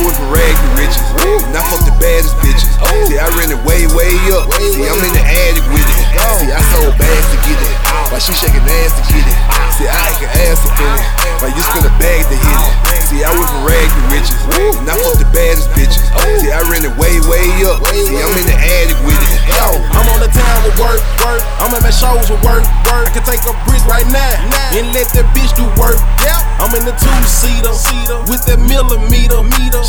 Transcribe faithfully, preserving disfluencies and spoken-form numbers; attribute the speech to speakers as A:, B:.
A: went from rags to riches, and I fucked the baddest bitches. See, I ran it way, way up. See, I'm in the attic with it. See, I sold bags to get it, while she shaking ass to get it. See, I ain't an ass to feel it, while you spend a bag to hit it. See, I went from rags to riches, and I fucked the baddest bitches. See, I ran it way, way up. See, I'm in the attic with it.
B: Yo, I'm on the town with work, work. I'm at my shows with work, work. I can take a brick right now and let that bitch do work. I'm in the two-seater with that millimeter.